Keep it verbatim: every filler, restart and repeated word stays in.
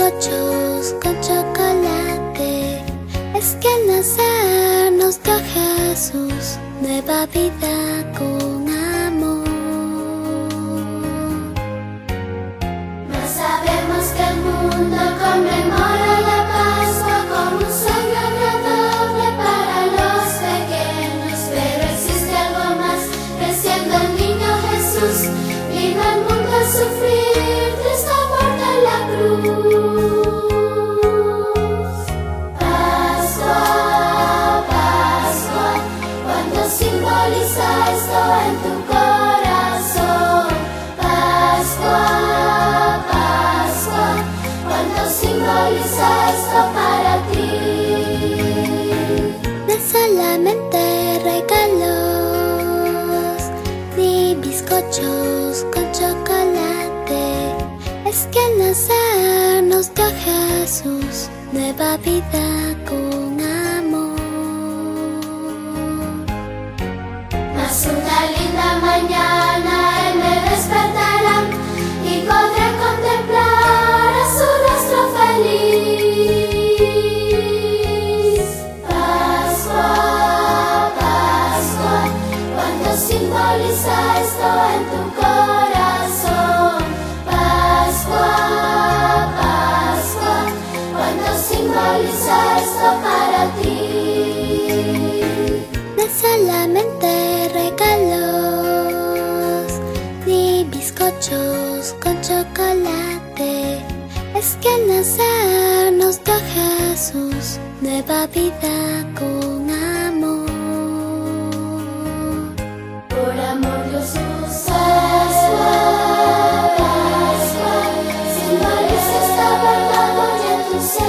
bizcochos con chocolate. Es que al nacer nos dio Jesús nueva vida con amor. Mas sabemos que el mundo conmemora la Pascua como un sueño agradable para los pequeños. Pero existe algo más, que siendo el niño Jesús vino al mundo a sufrir Cristo muerto en la cruz. Pascua, Pascua, ¿cuánto simboliza esto en tu corazón? Pascua, Pascua, ¿cuánto simboliza esto para ti? No solamente regalos ni bizcochos con chocolate. Es que al nacer nos dio Jesús nueva vida con amor. Mas una linda mañana Él me despertará y podré contemplar a su rostro feliz. Pascua, Pascua, ¿cuánto simboliza esto en tu corazón? Pascua, Pascua, ¿cuánto simboliza esto para ti? No solamente regalos ni bizcochos con chocolate. Es que al nacer nos dio Jesús nueva vida con amor. Por amor Dios usa Pascua, Pascua, simboliza esta verdad hoy en tu ser.